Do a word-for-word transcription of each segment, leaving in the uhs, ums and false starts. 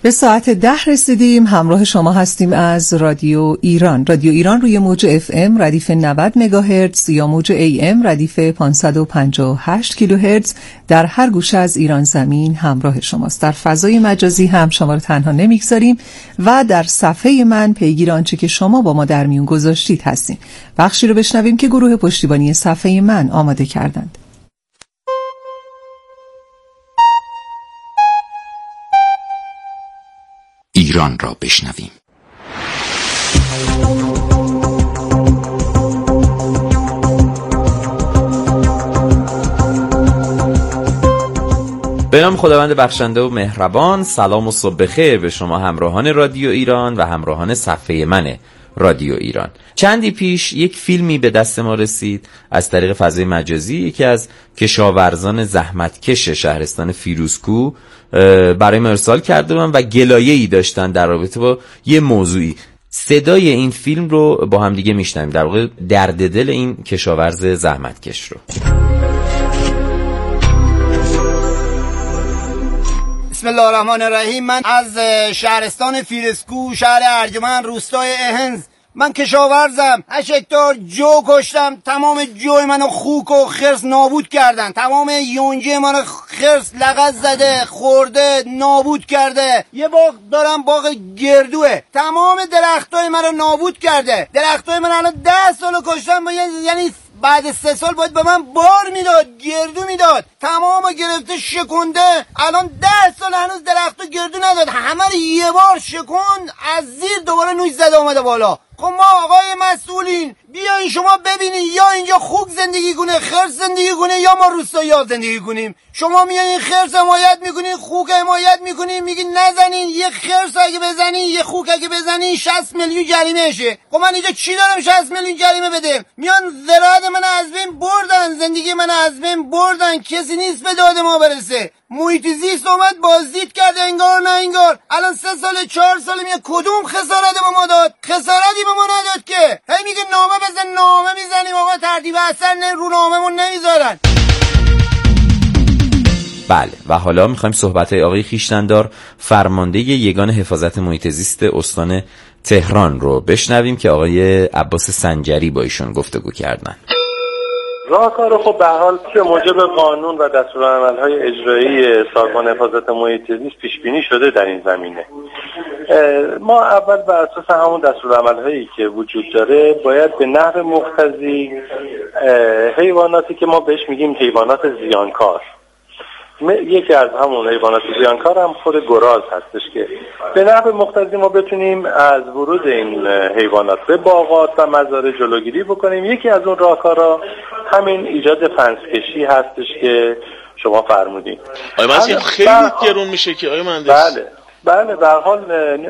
به ساعت ده رسیدیم. همراه شما هستیم از رادیو ایران. رادیو ایران روی موج اف ام ردیف نود مگاهرتز یا موج ای ام ردیف پانصد و پنجاه و هشت کیلوهرتز در هر گوشه از ایران زمین همراه شماست. در فضای مجازی هم شما رو تنها نمیگذاریم و در صفحه من پیگیر آنچه که شما با ما در میون گذاشتید هستیم. بخشی رو بشنویم که گروه پشتیبانی صفحه من آماده کردند. ایران را بشنویم. به نام خداوند بخشنده و مهربان. سلام و صبح بخیر به شما همراهان رادیو ایران و همراهان صفحه من رادیو ایران. چندی پیش یک فیلمی به دست ما رسید از طریق فضای مجازی. یکی از کشاورزان زحمتکش شهرستان فیروزکوه برای ما ارسال کرده بودن و گلایه‌ای داشتن در رابطه با یه موضوعی. صدای این فیلم رو با هم دیگه میشنویم، در واقع درد دل این کشاورز زحمتکش رو. بسم الله الرحمن الرحیم. من از شهرستان فیروزکوه، شهر ارجمند، روستای اهنز. من کشاورزم. هشت هکتار جو کشتم. تمام جوی منو خوک و خرس نابود کردن. تمام یونجه منو خرس لغت زده، خورده، نابود کرده. یه باغ دارم، باغ گردوه. تمام درختای منو نابود کرده. درختای من الان ده سالو کشتم، یعنی بعد سه سال باید به من بار میداد، گردو میداد. تمام گرفته شکنده. الان ده سال هنوز درختو گردو نداد. همه رو یه بار شکن، از زیر دوباره نوش زده اومده بالا. خب ما آقای مسئولین بیاین شما ببینین، یا اینجا خوک زندگی کنه، خرس زندگی کنه، یا ما روستایی‌ها زندگی کنیم. شما میایین خرس حمایت میکنین، خوک حمایت میکنین، میگین نزنین. یه خرس اگه بزنین، یه خوک اگه بزنین شصت میلیون جریمه شه. خب من اینجا چی دارم شصت میلیون جریمه بدم؟ میان زراعت من از بین بردن، زندگی من از بین بردن. کسی نیست به داد ما برسه. محیط زیست اومد بازدید کرده، انگار نه انگار. الان سه سال چهار سال میاد کدوم خسارتی به ما داد؟ خسارتی به ما نداد که. هی میگه نامه بزن، نامه میزنیم آقا، ترتیب اثر نه رو ناممون نمیذارن. بله، و حالا میخوایم صحبت‌های آقای خویشتن‌دار فرمانده یگان حفاظت محیط زیست استان تهران رو بشنویم که آقای عباس سنجری با ایشون گفتگو کردن. راهکار خب به هر حال که موجب قانون و دستورالعمل‌های اجرایی سازمان حفاظت محیط زیست پیش بینی شده در این زمینه. ما اول بر اساس همون دستورالعمل‌هایی که وجود داره باید به نحو مقتضی حیواناتی که ما بهش میگیم حیوانات زیانکار، یکی از همون حیوانات زیانکار هم خود گراز هستش که به نحو مقتضی ما بتونیم از ورود این حیوانات به باغات و مزارع جلوگیری بکنیم. یکی از اون راهکارها همین ایجاد پنسکشی هستش که شما فرمودین. آیا من خیلی گرون میشه که آیا مهندس؟ بله بله به هر حال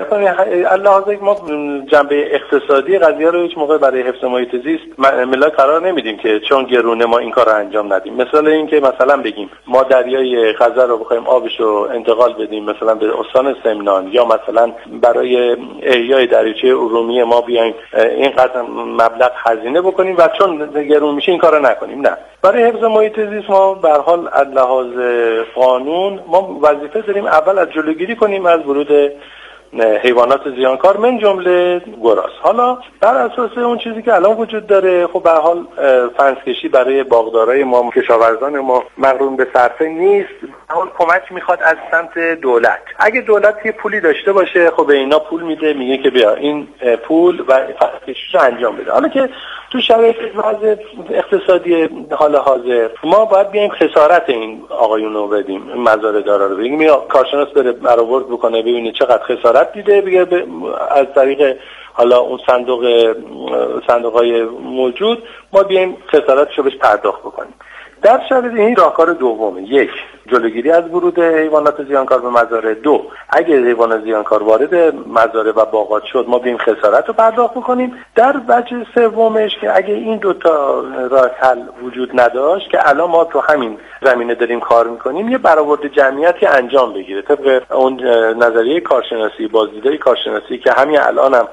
اللحاظه ما جنبه اقتصادی قضیه رو هیچ موقع برای حفظ محیط زیست ملاک قرار نمیدیم که چون گرونه ما این کار رو انجام ندیم. مثلا این که مثلا بگیم ما دریای خزر رو بخوایم آبش رو انتقال بدیم مثلا به استان سمنان، یا مثلا برای احیای دریاچه ارومیه ما بیایم اینقدر مبلغ هزینه بکنیم و چون گرون میشه این کار رو نکنیم. نه، برای حفظ محیط زیست ما به هر حال از لحاظ قانون ما وظیفه داریم اول از جلوگیری کنیم از ورود حیوانات زیانکار من جمله گراز. حالا بر اساس اون چیزی که الان وجود داره خب به هر حال فنسکشی برای باغدارای ما، کشاورزان ما مقرون به صرفه نیست. اون کمک میخواد از سمت دولت. اگه دولت یه پولی داشته باشه خب به اینا پول میده، میگه که بیا این پول و فنسکشی رو انجام بده. حالا که تو شرایط وضع اقتصادی حال حاضر ما باید بیایم خسارت این آقایون رو بدیم، مزارع دارا رو بگیم یا کارشناس بره برآورد بکنه ببینه چقدر خسارت دیده، بگه از طریق حالا اون صندوق صندوق‌های موجود ما بیایم خسارتش رو بهش پرداخت بکنیم. در شرایط این راهکار دومه، یک جلوگیری از ورود حیوانات زیانکار به مزارع. دو، اگه حیوانات زیانکار وارد مزارع و باغات شد ما بیایم خسارت رو پرداخت بکنیم. در وجه سومش که اگه این دو تا راه حل وجود نداشت که الان ما تو همین زمینه داریم کار میکنیم، یه برآورد جمعیتی انجام بگیره طبق اون نظریه کارشناسی، بازدیدهای کارشناسی که همین الانم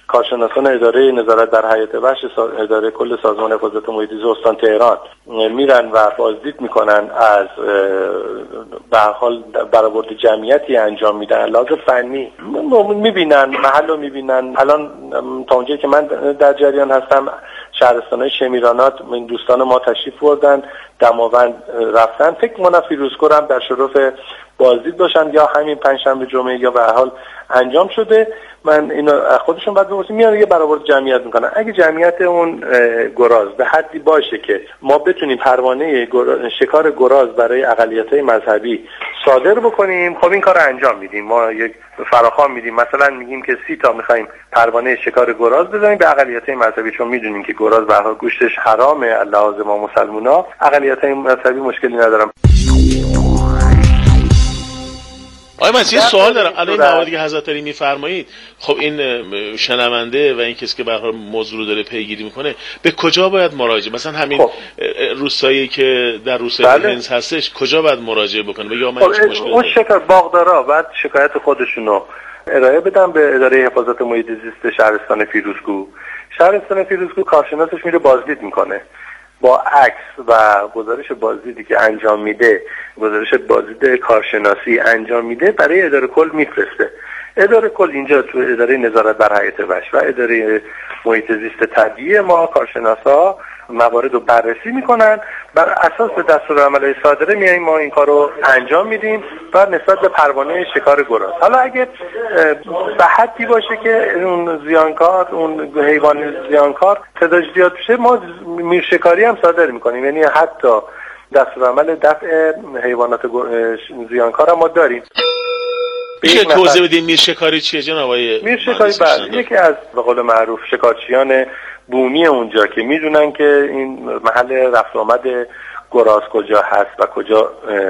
کارشناسان اداره نظارت بر حیات وحش اداره کل سازمان حفاظت محیط زیست استان تهران میرن و بازدید میکنن، از به هر حال برآورد جمعیتی انجام میدن، لحاظ فنی میبینن، محل رو میبینن. الان تا اونجایی که من در جریان هستم شهرستان‌های شمیرانات من دوستان ما تشریف بردن، دماوند رفتن، فکر کنم فیروزکوه هم در شرف بازدید باشن یا همین پنجشنبه جمعه یا به هر حال انجام شده. من اینو خودشون بعد بپرسیم میان یه برآورد جمعیت میکنن. اگه جمعیت اون گراز به حدی باشه که ما بتونیم پروانه شکار گراز برای اقلیت‌های مذهبی صادر بکنیم، خب این کارو انجام میدیم. ما یک فراخوان میدیم، مثلا میگیم که سی تا میخوایم پروانه شکار گراز بزنیم به اقلیت‌های مذهبی، چون میدونیم که گراز به هر حال گوشتش حرامه لحاظ ما مسلمونا، اقلیت‌های مذهبی مشکلی ندارم. آقای مسیح سوال دارم. الان این مواردی که حضرت علی میفرمایید، خب این شنونده و این کسی که به هر حال موضوع رو داره پیگیری میکنه به کجا باید مراجعه؟ مثلا همین خب. روستایی که در روستای بله. هنز هستش کجا باید مراجعه بکنه؟ بگه من خب مشکلی اون شکار باغدارا بعد شکایت خودشونو ارائه بدم به اداره حفاظت محیط زیست شهرستان فیروزکوه. شهرستان فیروزکوه کارشناسش میره بازدید میکنه، با عکس و گزارش بازدیدی که انجام میده، گزارش بازدید کارشناسی انجام میده، برای اداره کل میفرسته. اداره کل اینجا تو اداره نظارت بر حیات وحش و اداره محیط زیست طبیعی ما کارشناسا موارد رو بررسی میکنن، بر اساس دستورالعمل صادره میایم ما این کارو انجام میدیم و نسبت به پروانه شکار گراز. حالا اگه به حدی باشه که اون زیانکار، اون حیوان زیانکار تعدادش زیاد بشه، ما میرشکاری هم صادر میکنیم، یعنی حتی دستورالعمل دفع حیوانات زیانکار هم ما داریم. میشه توضیح بدین میرشکاری چیه جناب آقای؟ میرشکاری بعد یکی از به قول معروف شکارچیان بومی اونجا که میدونن که این محل رفت آمد گراز کجا هست و کجا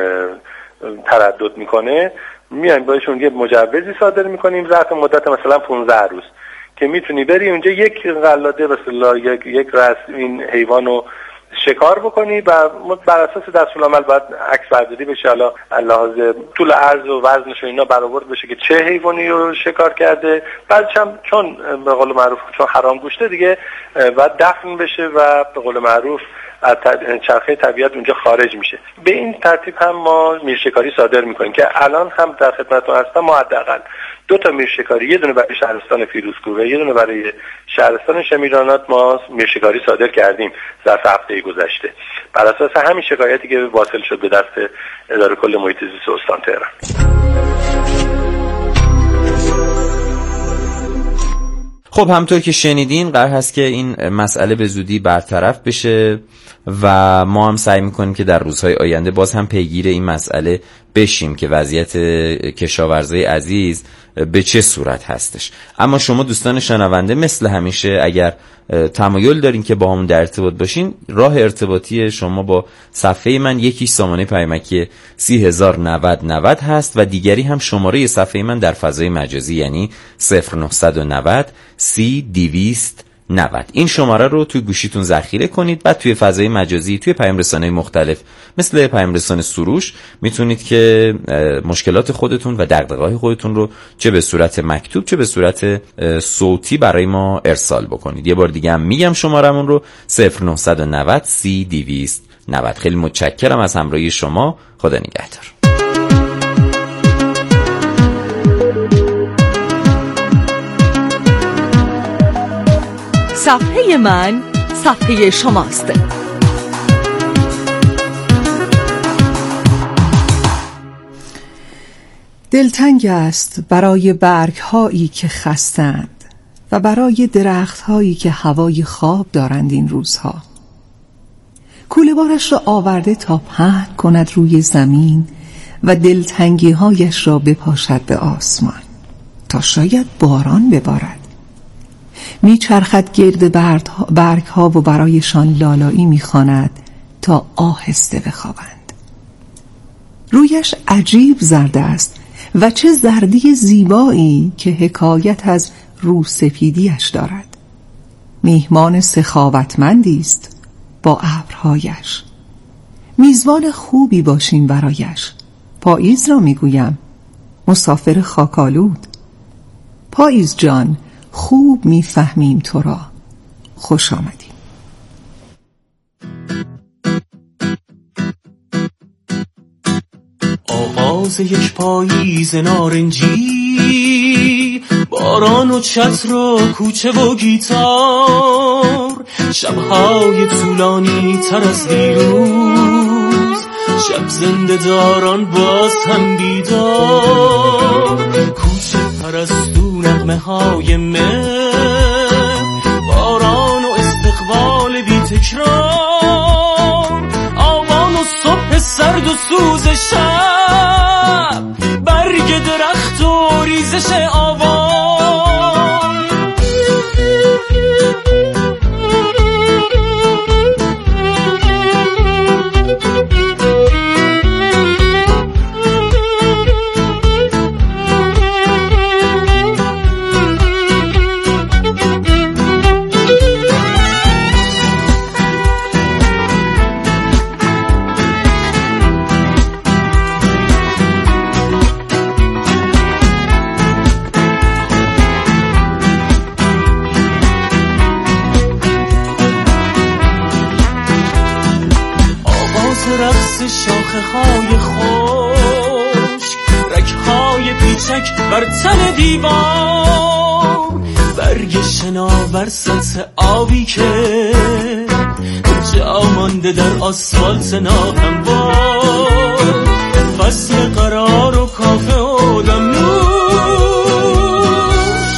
تردد میکنه، میایم بهشون یه مجوزی صادر میکنیم ظرف مدت مثلا پانزده روز که میتونی بری اونجا یک قلاده مثلا یک یک رأس این حیوانو شکار بکنی و بر اساس دستورالعمل باید عکس برداری بشه، حالا لحاظ طول عرض و وزنش و اینا برآورد بشه که چه حیوانی رو شکار کرده. بعدش هم چون به قول معروف چون حرام گوشته دیگه باید دفن بشه و به قول معروف از چرخه طبیعت اونجا خارج میشه. به این ترتیب هم ما میرشکاری صادر میکنیم که الان هم در خدمتتون هستم. ما حداقل دو تا میرشکاری، یه دونه برای شهرستان فیروزکوه و یه دونه برای شهرستان شمیرانات ما میرشکاری صادر کردیم ظرف هفته گذشته بر اساس همین شکایتی که واصل شد به دست اداره کل محیط زیست استان تهران. خب همونطور که شنیدین قرار هست که این مسئله به زودی برطرف بشه و ما هم سعی میکنیم که در روزهای آینده باز هم پیگیر این مسئله بشیم که وضعیت کشاورزای عزیز به چه صورت هستش. اما شما دوستان شنونده مثل همیشه اگر تمایل دارین که با همون در ارتباط باشین، راه ارتباطی شما با صفحه من یکیش سامانه پیامکی سی هزار نود نود هست و دیگری هم شماره صفحه من در فضای مجازی، یعنی صفر نهصد و نود سی دویست نود. این شماره رو توی گوشیتون ذخیره کنید، بعد توی فضای مجازی توی پیام رسانه‌های مختلف مثل پیام رسانه سروش میتونید که مشکلات خودتون و دغدغه‌های خودتون رو چه به صورت مکتوب چه به صورت صوتی برای ما ارسال بکنید. یه بار دیگه هم میگم شمارمون رو صفر نهصد و نود سی دویست نود. خیلی متشکرم از همراهی شما. خدا نگهدار. صفحه من صفحه شماست. دلتنگ است برای برگ‌هایی که خستند و برای درخت‌هایی که هوای خواب دارند این روزها. کوله‌بارش را آورده تا پهن کند روی زمین و دلتنگی‌هایش را بپاشد به آسمان تا شاید باران ببارد. میچرخد گرد برگ ها و برایشان لالایی میخواند تا آهسته بخوابند. رویش عجیب زرد است و چه زردی زیبایی که حکایت از روسپیدیش دارد. میهمان سخاوتمندی است با ابرهایش. میزبان خوبی باشیم برایش. پاییز را میگویم، مسافر خاکالود. پاییز جان، خوب میفهمیم تو را. خوش آمدیم. آغاز یک پاییز نارنجی، باران و چتر و کوچه و گیتار، شبهای طولانی تر از دیروز، شب زنده داران باز هم بیدار، کوچه پرستو نغمه های مه، باران و استقبال بی تکرار، آوان و صبح سرد و سوز شب، برگ درخت و ریزش آوان. شاخه های خشک، رگ های پیچک بر تن دیوار، برگ شناور سطح آبی که جا مانده در آسفالت ناهموار، فصل قرار و کافه و دمنوش،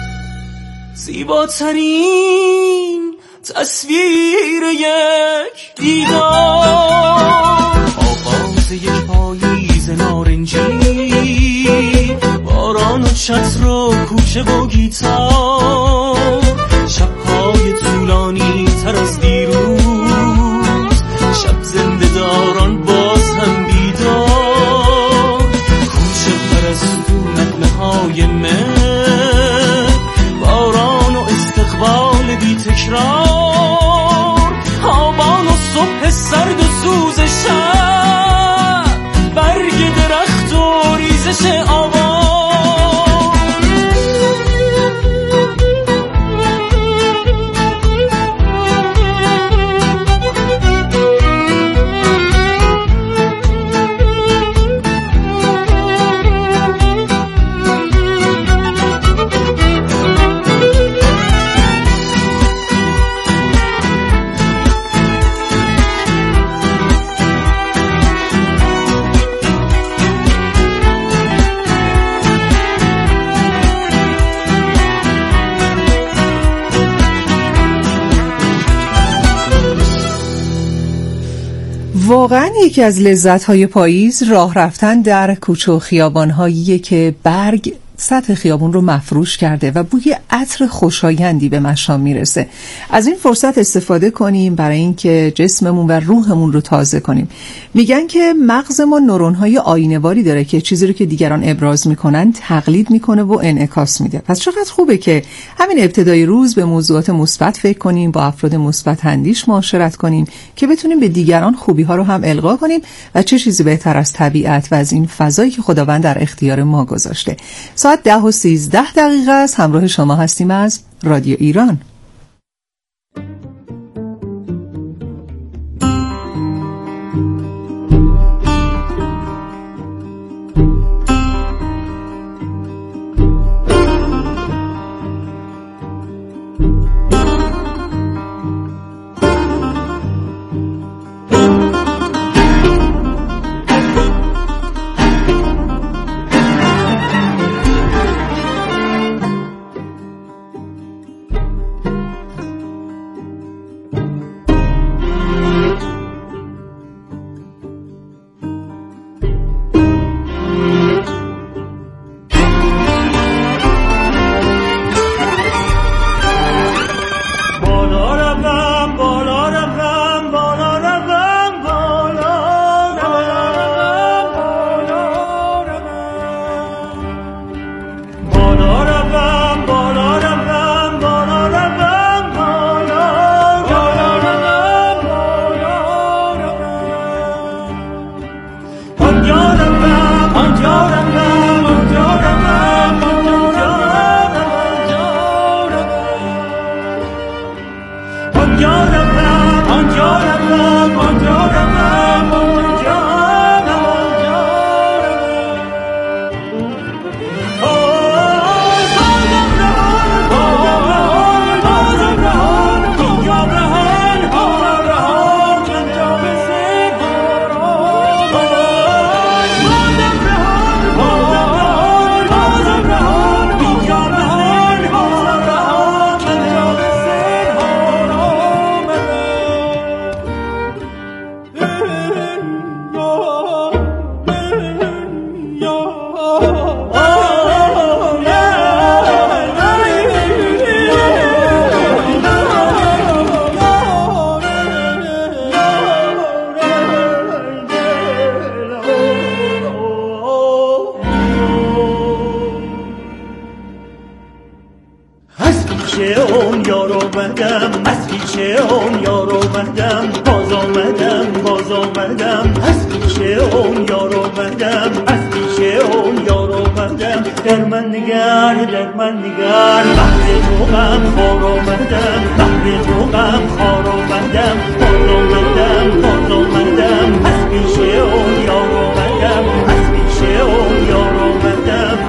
زیباترین تصویر یک دیدار. یک پاییز نارنجی، باران و چتر و کوچه و گیتار، شبهای طولانی تر از دیروز، شب زنده داران باز هم بیدار، کوچه پرستو نغمه های مه، باران و استقبال بی تکرار، آبان و صبح سرد و سوز شب، برگ درخت و ریزش آوان. واقعا یکی از لذت‌های پاییز راه رفتن در کوچه و خیابان‌هاییه که برگ سطح خیابون رو مفروش کرده و بوی عطر خوشایندی به مشام میرسه. از این فرصت استفاده کنیم برای اینکه جسممون و روحمون رو تازه کنیم. میگن که مغز ما نورون‌های آینه‌واری داره که چیزی رو که دیگران ابراز میکنن تقلید میکنه و انعکاس میده. پس چقدر خوبه که همین ابتدای روز به موضوعات مثبت فکر کنیم، با افراد مثبت اندیش معاشرت کنیم که بتونیم به دیگران خوبی‌ها رو هم القا کنیم و چه چیزی بهتر از طبیعت و از این فضایی که خداوند در اختیار ما گذاشته. ساعت ده و سیزده دقیقه است. همراه شما هستیم از رادیو ایران. یار آمدم، از پیش اون یار آمدم، باز آمدم باز آمدم، از پیش اون یار آمدم، از پیش اون یار آمدم. در من نگر در من نگر، بحر تو غم خار آمدم، بحر تو غم خار آمدم، باز آمدم باز آمدم، از پیش اون یار آمدم، از پیش اون یار آمدم.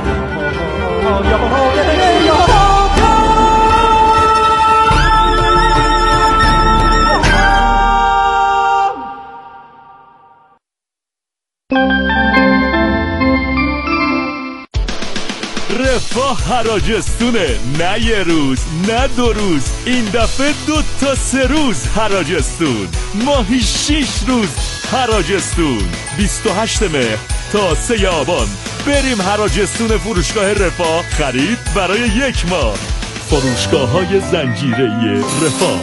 رفاه حراجستونه، نه یه روز نه دو روز، این دفعه دو تا سه روز حراجستون، ماهی شیش روز حراجستون. بیست و هشتم مهر تا سه آبان بریم حراجستون فروشگاه رفاه، خرید برای یک ماه. فروشگاه های زنجیره رفاه.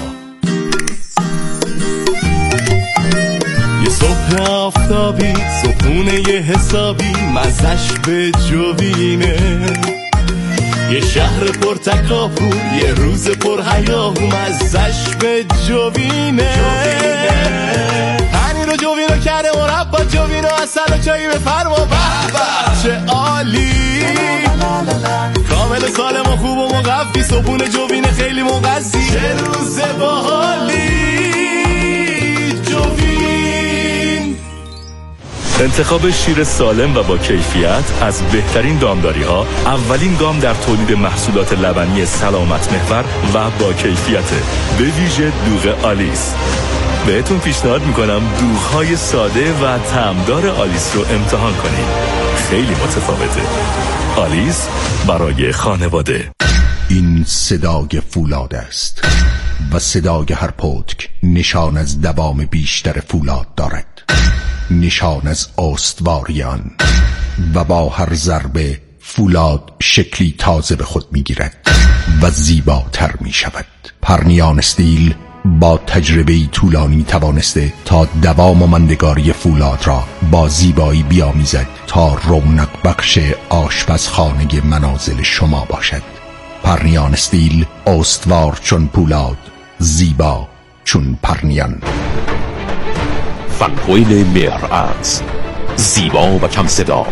یه صبح آفتابی، صبحونه یه حسابی، مزش به جوینه، یه شهر پر تکاپو، یه روز پر هیاهو، مزش به جوینه. پنیر و جوینو کرده مربا، جوینو اصل و چایی بفرما، بحبه چه عالی، کامل سالم و خوب و مقفی، صبحونه جوینه خیلی مغذی، چه روز باحالی. انتخاب شیر سالم و با کیفیت از بهترین دامداری ها، اولین گام در تولید محصولات لبنی سلامت محور و با کیفیت، به ویژه دوغ آلیس. بهتون پیشنهاد میکنم دوغ‌های ساده و طعمدار آلیس رو امتحان کنید، خیلی متفاوته. آلیس برای خانواده. این صدای فولاد است و صدای هر پتک نشان از دوام بیشتر فولاد دارد، نشان از استواری آن، و با هر ضربه فولاد شکلی تازه به خود میگیرد و زیباتر می شود. پرنیان استیل با تجربه‌ای طولانی توانسته تا دوام و ماندگاری فولاد را با زیبایی بیامیزد تا رونق بخش آشپزخانه منازل شما باشد. پرنیان استیل، استوار چون پولاد، زیبا چون پرنیان. فنکویل مهرعز، زیبا و کم صدا.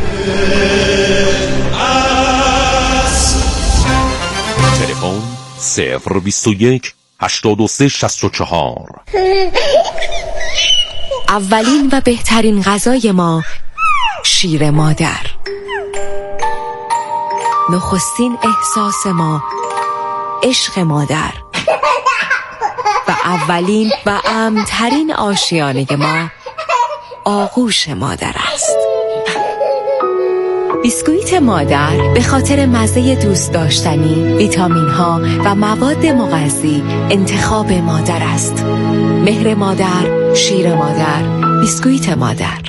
تلفن صفر بیست و یک هشتاد و سه شصت و چهار. اولین و بهترین غذای ما شیر مادر، نخستین احساس ما عشق مادر، و اولین و امن‌ترین آشیانه ما آغوش مادر است. بیسکویت مادر به خاطر مزه دوست داشتنی، ویتامین ها و مواد مغذی انتخاب مادر است. مهر مادر، شیر مادر، بیسکویت مادر.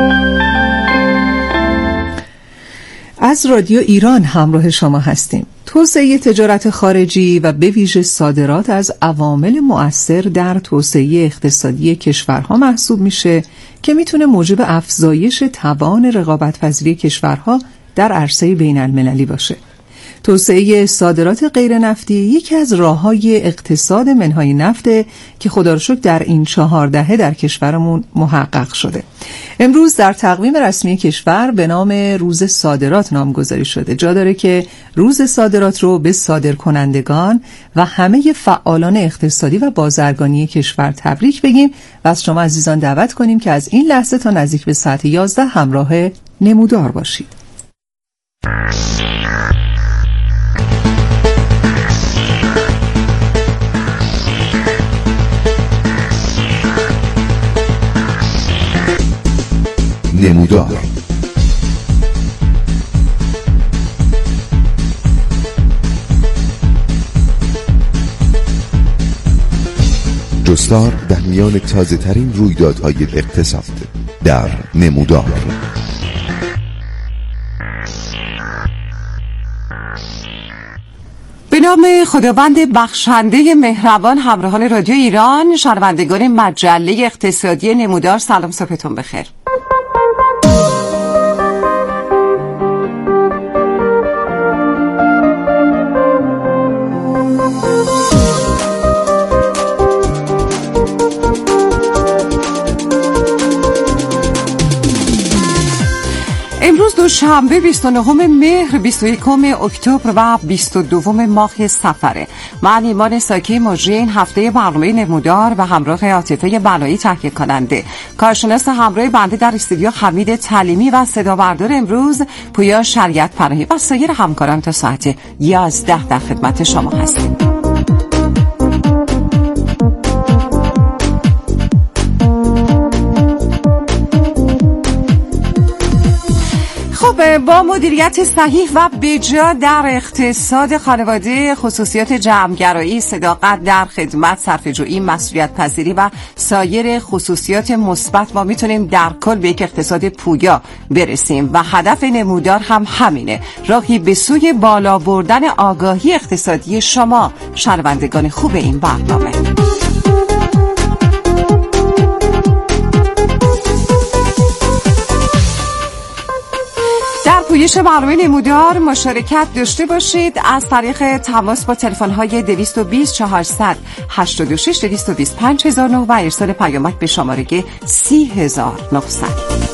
از رادیو ایران همراه شما هستیم. توسعه تجارت خارجی و به ویژه صادرات از عوامل مؤثر در توسعه اقتصادی کشورها محسوب میشه که میتونه موجب افزایش توان رقابت‌پذیری کشورها در عرصه بین المللی باشه. توسعه صادرات غیر نفتی یکی از راه‌های اقتصاد منهای نفته که خدا رو شکر در این چهار دهه در کشورمون محقق شده. امروز در تقویم رسمی کشور به نام روز صادرات نامگذاری شده. جا داره که روز صادرات رو به صادرکنندگان و همه فعالان اقتصادی و بازرگانی کشور تبریک بگیم و از شما عزیزان دعوت کنیم که از این لحظه تا نزدیک به ساعت یازده همراه نمودار باشید. نمودار. جستار در میان تازه ترین رویدادهای اقتصاد در نمودار. به نام خداوند بخشنده مهربان، همراهان رادیو ایران، شنوندگان مجله اقتصادی نمودار، سلام، صبحتون بخیر. امروز دوشنبه بیست و نهم مهر، بیست و یکم اکتبر و بیست و دوم ماه صفره. من ایمان ساکی مجری این هفته برنامه نمودار و همراه عاطفه بلایی تهیه کننده، کارشناس همراه بنده در استودیو حمید تعلیمی و صدا بردار امروز پویا شریعت پناهی و سایر همکاران تا ساعت یازده در خدمت شما هستیم. با مدیریت صحیح و بجا در اقتصاد خانواده، خصوصیات جمع‌گرایی، صداقت در خدمت، صرفه‌جویی، مسئولیت پذیری و سایر خصوصیات مثبت ما میتونیم در کل به یک اقتصاد پویا برسیم و هدف نمودار هم همینه، راهی به سوی بالا بردن آگاهی اقتصادی شما شنوندگان خوب این برنامه. پویش برنامه نمودار مشارکت داشته باشید از طریق تماس با تلفن‌های دویست و بیست چهارصد هشتاد و شش دویست و بیست پنج هزار و نه و ارسال پیامک به شماره سی هزار و نهصد.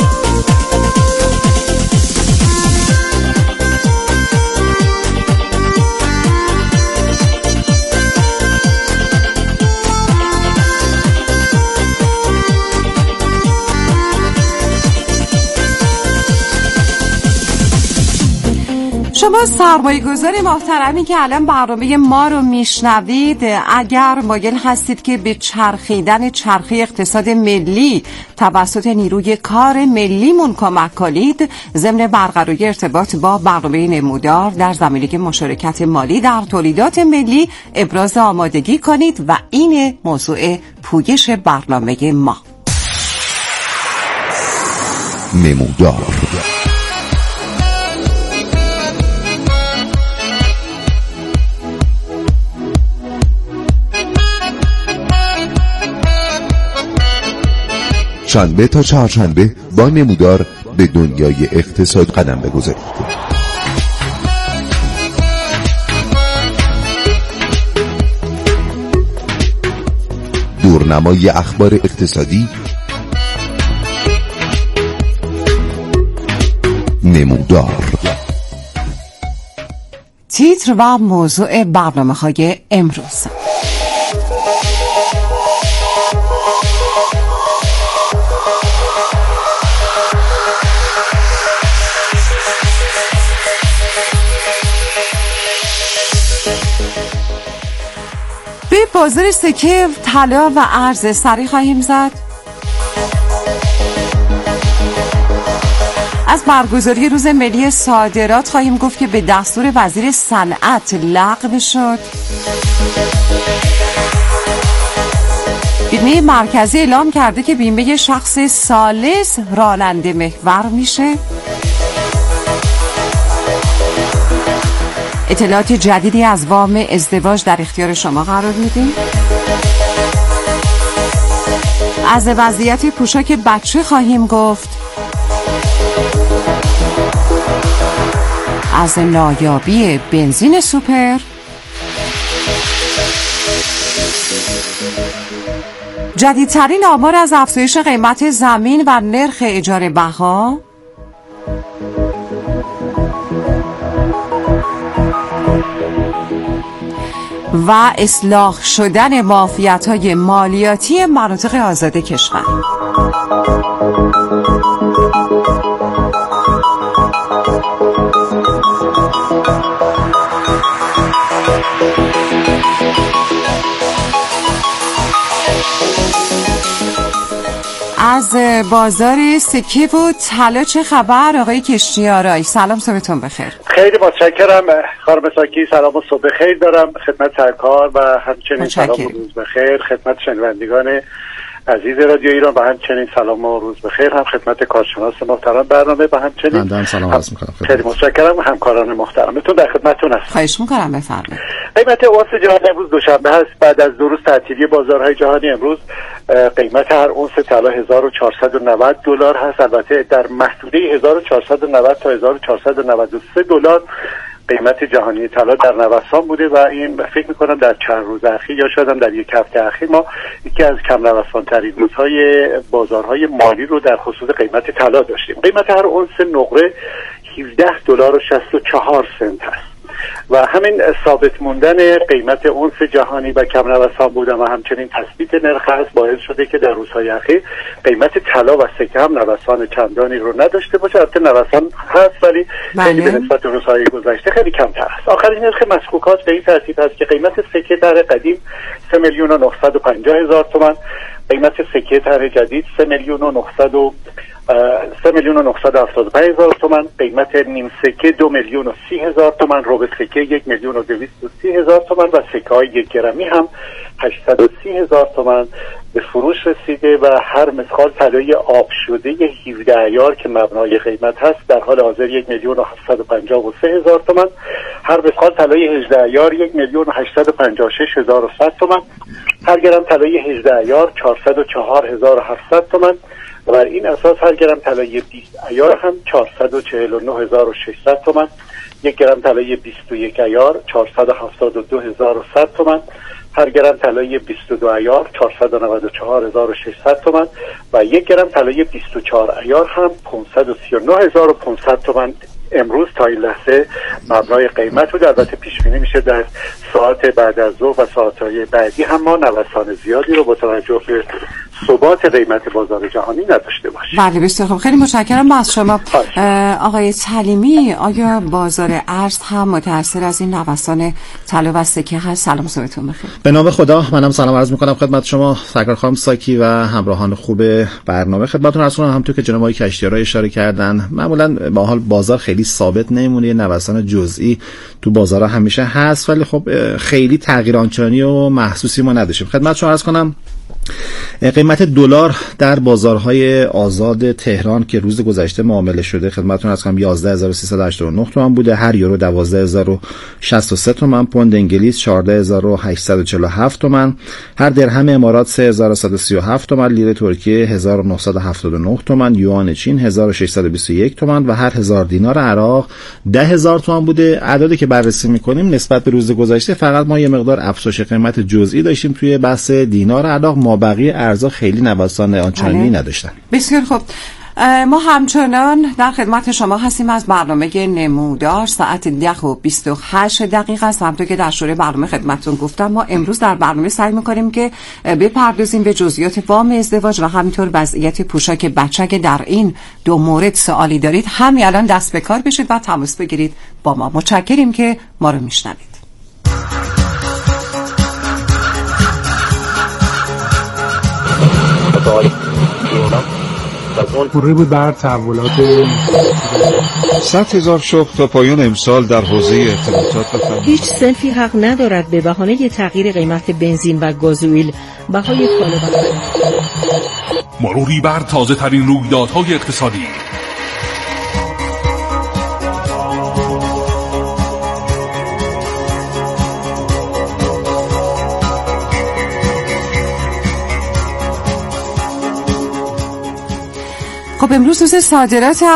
شما سرمایه گذار محترمی که الان برنامه ما رو میشنوید، اگر مایل هستید که به چرخیدن چرخه اقتصاد ملی توسط نیروی کار ملیمون کمک کنید، ضمن برقراری ارتباط با برنامه نمودار در زمینه مشارکت مالی در تولیدات ملی ابراز آمادگی کنید و این موضوع پویش برنامه ما. نمودار شنبه تا چهارشنبه با نمودار به دنیای اقتصاد قدم بگذارید. دورنمای اخبار اقتصادی، نمودار. تیتر و موضوع برنامه‌های امروز. بازار سکه، طلا و ارز سری خواهیم زد. از برگزاری روز ملی صادرات خواهیم گفت که به دستور وزیر صنعت لغو شد. بیمه مرکزی اعلام کرده که بیمه شخص ثالث راننده محور میشه. اطلاعات جدیدی از وام ازدواج در اختیار شما قرار میدیم. از وضعیت پوشاک بچه خواهیم گفت. از نایابی بنزین سوپر. جدیدترین آمار از افزایش قیمت زمین و نرخ اجاره بها. و اصلاح شدن معافیت‌های مالیاتی مناطق آزاد کشور. از بازار سکه و طلا چه خبر آقای کشتیارای؟ سلام، صبحتون بخیر. خیلی متشکرم خانم ساکی، سلام و صبح بخیر دارم خدمت سرکار و همچنین سلام و روز بخیر خدمت شنوندگان عزیز رادیو ایران و همچنین سلام و روز بخیر هم خدمت کارشناس محترم برنامه و همچنین من سلام عرض می‌کنم. خیلی متشکرم همکاران محترمتون در خدمتتون هستم. خواهش می‌کنم بفرمایید. قیمت اونس جهانی امروز دوشنبه هست. بعد از دو روز تعطیلی بازارهای جهانی امروز قیمت هر اونس طلا هزار و چهارصد و نود دلار هست، البته در محدوده هزار و چهارصد و نود تا هزار و چهارصد و نود و سه دلار قیمت جهانی طلا در نوسان بوده و این فکر میکنم در چند روز اخیر یا شاید هم در یک هفته اخیر ما یکی از کم نوسان ترین روزهای بازارهای مالی رو در خصوص قیمت طلا داشتیم. قیمت هر اونس نقره هفده دلار و شصت و چهار سنت هست و همین ثابت موندن قیمت اونس جهانی و کم نوسان بودن و همچنین تثبیت نرخ ارز باعث شده که در روزهای اخیر قیمت طلا و سکه هم نوسان چندانی رو نداشته باشه. البته نوسان هست ولی خیلی به نسبت روزهای گذشته خیلی کمتر است. آخرین نرخ مسکوکات به این ترتیب است که قیمت سکه طرح قدیم سه میلیون و نهصد و پنجاه هزار تومان، قیمت سکه طرح جدید سه میلیون و نهصد و سه میلیون و نهصد و هفتاد و پنج هزار تومان، قیمت نیم سکه دو میلیون و سی هزار تومان، ربع سکه یک میلیون و دویست و سی هزار تومان و سکه های یک گرمی هم هشتصد و سی هزار تومان به فروش رسیده و هر مسخال طلای آب شده هفده عیار که مبنای قیمت هست در حال حاضر یک میلیون و هفتصد و پنجاه و سه هزار تومان، هر مسخال طلای هجده عیار یک میلیون و هشتصد و پنجاه و شش هزار و صد تومان، هر گرم طلای هجده عیار چهارصد و چهار هزار و هفتصد تومان و بر این اساس هر گرم طلای بیست عیار هم چهارصد و چهل و نه هزار و ششصد تومان، یک گرم طلای بیست و یک عیار چهارصد و هفتاد و دو هزار و صد تومان، هر گرم طلای بیست و دو عیار چهارصد و نود و چهار هزار و ششصد تومان و یک گرم طلای بیست و چهار عیار هم پانصد و سی و نه هزار و پانصد تومان امروز تا این لحظه مبنای قیمت بود. البته پیش بینی میشه در ساعت بعد از ظهر و ساعت‌های بعدی هم ما نوسان زیادی رو با توجه به ثبات قیمت بازار جهانی نداشته باشیم. بله بسیار خوب، خیلی متشکرم از شما آقای سلیمی. آیا بازار ارز هم متأثر از این نوسان طلا و سکه هست؟ سلام صبحتون بخیر. به نام خدا، منم سلام عرض می‌کنم خدمت شما سرکار خانم ساکی و همراهان خوب برنامه. خدمتتون عرض کنم همونطور که جناب آقای کشتیارا اشاره کردن معمولاً با حال بازار خیلی ثابت نمیمونه، نوسان جزئی تو بازارها همیشه هست ولی خب خیلی تغییر آنچنانی و محسوسی ما نداشتیم. خدمت شما عرض کنم قیمت دلار در بازارهای آزاد تهران که روز گذشته معامله شده خدمتتون عرض کنم یازده هزار و سیصد و هشتاد و نه تومان بوده، هر یورو دوازده هزار و شصت و سه تومان، پوند انگلیس چهارده هزار و هشتصد و چهل و هفت تومان، هر درهم امارات سه هزار و صد و سی و هفت تومان، لیره ترکیه هزار و نهصد و هفتاد و نه تومان، یوان چین هزار و ششصد و بیست و یک تومان و هر هزار دینار عراق ده هزار تومان بوده. اعدادی که بررسی می‌کنیم نسبت به روز گذشته فقط ما یه مقدار افزایش قیمت جزئی داشتیم توی بحث دینار عراق، ما بقیه ارزها خیلی نوسان آنچنانی نداشتن. بسیار خوب، ما همچنان در خدمت شما هستیم از برنامه نمودار. ساعت ده و بیست و هشت دقیقه است. همونطور که در شروع برنامه خدمتتون گفتم ما امروز در برنامه سعی می‌کنیم که بپردازیم به جزئیات وام ازدواج و همینطور وضعیت پوشاک بچه. که در این دو مورد سوالی دارید همین الان دست به کار بشید و تماس بگیرید با ما. متشکریم که ما رو میشنوید. پوری بود بر تحولات صد هزار شغل تا پایان امسال در حوزه ارتباطات و خدمات. هیچ صنفی حق ندارد به بهانه تغییر قیمت بنزین و گازوئیل بهای کالا مروری بر تازه ترین رویدادهای اقتصادی. خب امروز روز صادرات